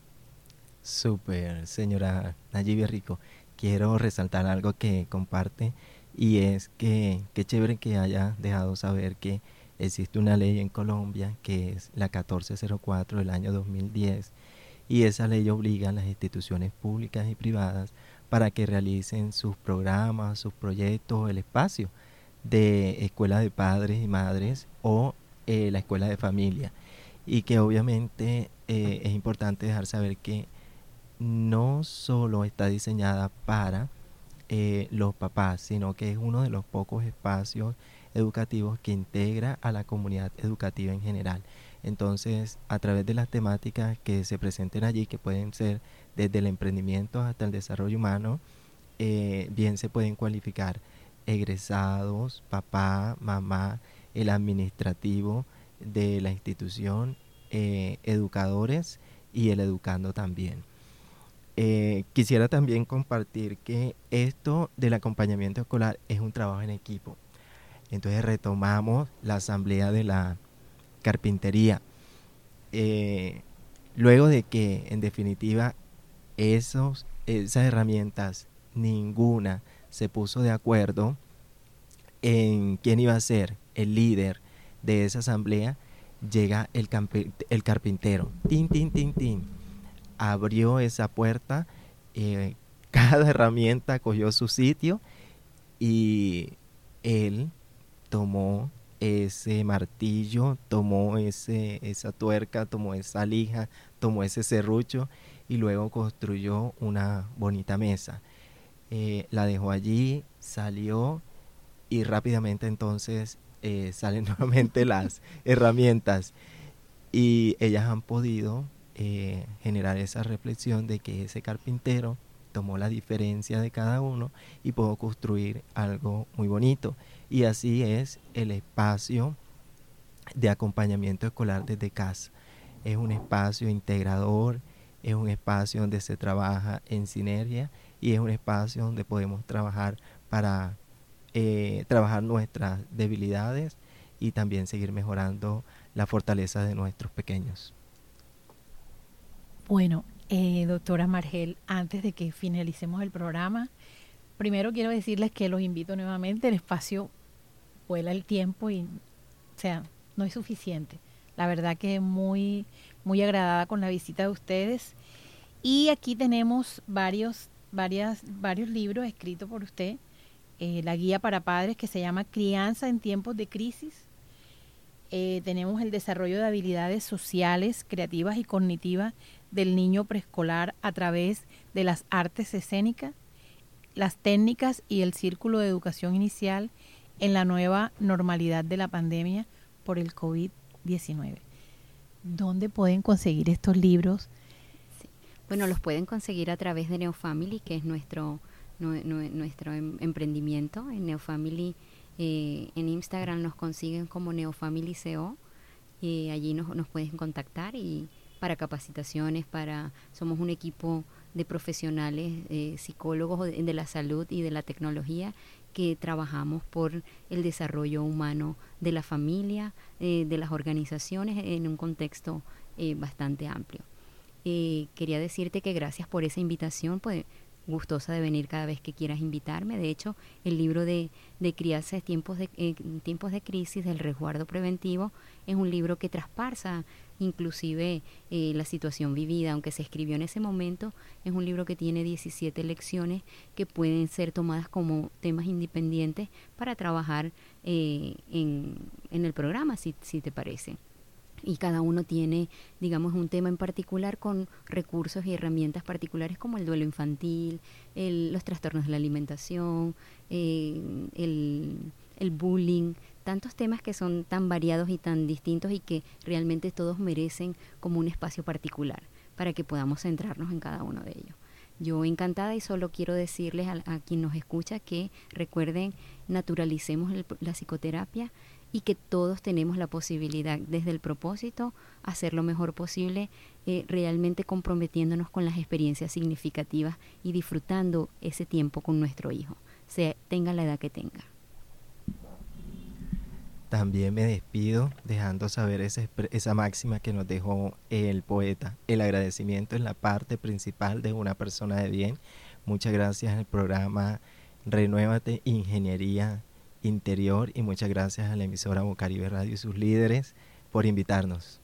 Speaker 2: Súper, señora Nayibia Rico. Quiero resaltar algo que comparte, y es que qué chévere que haya dejado saber que existe una ley en Colombia que es la catorce cero cuatro del año dos mil diez, y esa ley obliga a las instituciones públicas y privadas para que realicen sus programas, sus proyectos, el espacio de escuela de padres y madres o eh, la escuela de familia, y que obviamente eh, es importante dejar saber que no solo está diseñada para eh, los papás, sino que es uno de los pocos espacios educativos que integra a la comunidad educativa en general. Entonces, a través de las temáticas que se presenten allí, que pueden ser desde el emprendimiento hasta el desarrollo humano, eh, bien se pueden cualificar egresados, papá, mamá, el administrativo de la institución, eh, educadores y el educando también. Eh, quisiera también compartir que esto del acompañamiento escolar es un trabajo en equipo. Entonces retomamos la asamblea de la carpintería. Eh, luego de que, en definitiva, esos, esas herramientas, ninguna se puso de acuerdo en quién iba a ser el líder de esa asamblea, llega el, campe, el carpintero. Tin, tin, tin, tin. Abrió esa puerta, eh, cada herramienta cogió su sitio, y él tomó ese martillo, tomó ese, esa tuerca, tomó esa lija, tomó ese serrucho y luego construyó una bonita mesa. Eh, la dejó allí, salió, y rápidamente entonces eh, salen nuevamente las herramientas, y ellas han podido eh, generar esa reflexión de que ese carpintero tomó la diferencia de cada uno y pudo construir algo muy bonito. Y así es el espacio de acompañamiento escolar desde casa. Es un espacio integrador, es un espacio donde se trabaja en sinergia, y es un espacio donde podemos trabajar para eh, trabajar nuestras debilidades y también seguir mejorando la fortaleza de nuestros pequeños.
Speaker 1: Bueno, eh, doctora Margel, antes de que finalicemos el programa, primero quiero decirles que los invito nuevamente. El espacio vuela el tiempo y, o sea, no es suficiente. La verdad que muy, muy agradada con la visita de ustedes. Y aquí tenemos varios, varias, varios libros escritos por usted. Eh, la guía para padres, que se llama Crianza en tiempos de crisis. Eh, tenemos el desarrollo de habilidades sociales, creativas y cognitivas del niño preescolar a través de las artes escénicas, las técnicas y el círculo de educación inicial en la nueva normalidad de la pandemia por el COVID diecinueve. ¿Dónde pueden conseguir estos libros?
Speaker 3: Sí. Bueno, los pueden conseguir a través de Neofamily, que es nuestro, no, no, nuestro em, emprendimiento. En Neofamily, eh, en Instagram nos consiguen como Neofamily C O, y allí nos, nos pueden contactar, y para capacitaciones, para somos un equipo de profesionales, eh, psicólogos de, de la salud y de la tecnología, que trabajamos por el desarrollo humano de la familia, eh, de las organizaciones, en un contexto eh, bastante amplio. Eh, quería decirte que gracias por esa invitación, pues gustosa de venir cada vez que quieras invitarme. De hecho, el libro de, de Crianza en tiempos de, eh, tiempos de crisis, del resguardo preventivo, es un libro que traspasa inclusive eh, la situación vivida, aunque se escribió en ese momento. Es un libro que tiene diecisiete lecciones que pueden ser tomadas como temas independientes para trabajar eh, en, en el programa, si, si te parece. Y cada uno tiene, digamos, un tema en particular con recursos y herramientas particulares como el duelo infantil, el, los trastornos de la alimentación, eh, el, el bullying, tantos temas que son tan variados y tan distintos y que realmente todos merecen como un espacio particular para que podamos centrarnos en cada uno de ellos. Yo encantada, y solo quiero decirles a, a quien nos escucha que recuerden, naturalicemos el, la psicoterapia, y que todos tenemos la posibilidad, desde el propósito, hacer lo mejor posible, eh, realmente comprometiéndonos con las experiencias significativas y disfrutando ese tiempo con nuestro hijo, sea tenga la edad que tenga.
Speaker 2: También me despido dejando saber esa, esa máxima que nos dejó el poeta: el agradecimiento es la parte principal de una persona de bien. Muchas gracias al programa Renuévate Ingeniería Interior, y muchas gracias a la emisora Bocaribe Radio y sus líderes por invitarnos.